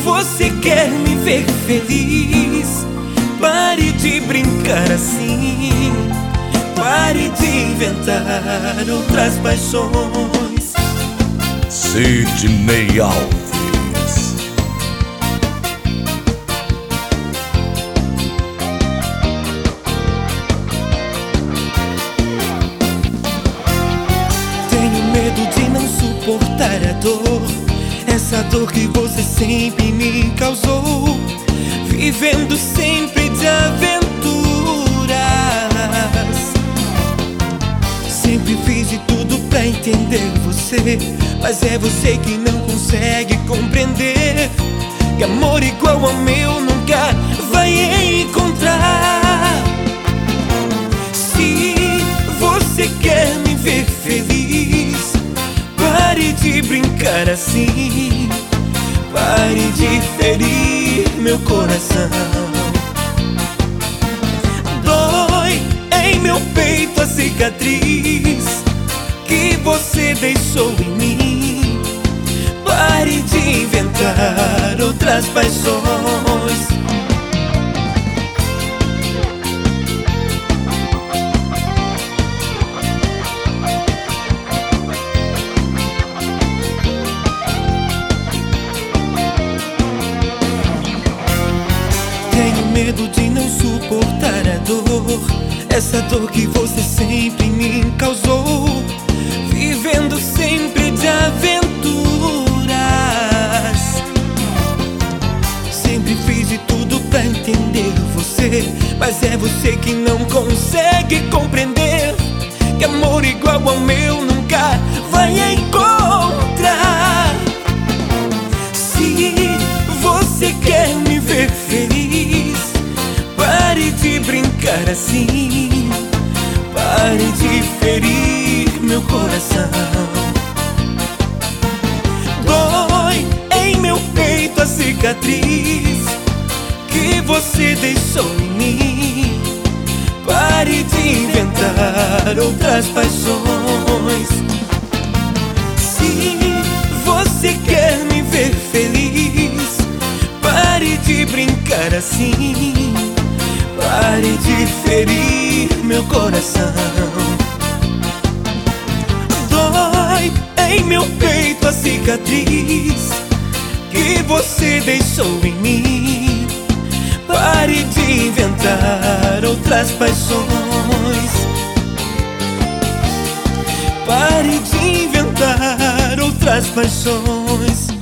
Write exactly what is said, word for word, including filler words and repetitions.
você quer me ver feliz, pare de brincar assim. Pare de inventar outras paixões. Sidney Alves. Tenho medo de não suportar a dor, essa dor que você sempre me causou, vivendo sempre de aventuras. Sempre fiz de tudo pra entender você, mas é você que não consegue compreender que amor igual ao meu nunca vai encontrar. Se você quer me ver feliz, pare de brincar assim. Pare de ferir meu coração. Dói em meu peito a cicatriz que você deixou em mim. Pare de inventar outras paixões. Tenho medo de não suportar a dor, essa dor que você sempre me causou, vivendo sempre de aventuras. Sempre fiz de tudo pra entender você, mas é você que não consegue compreender que amor igual ao meu nunca vai encontrar. Se você quer me ver feliz, pare de brincar assim. Pare de ferir meu coração. Dói em meu peito a cicatriz que você deixou em mim. Pare de inventar outras paixões. Se você quer me ver feliz, pare de brincar assim. Pare de ferir meu coração. Dói em meu peito a cicatriz que você deixou em mim. Pare de inventar outras paixões. Pare de inventar outras paixões.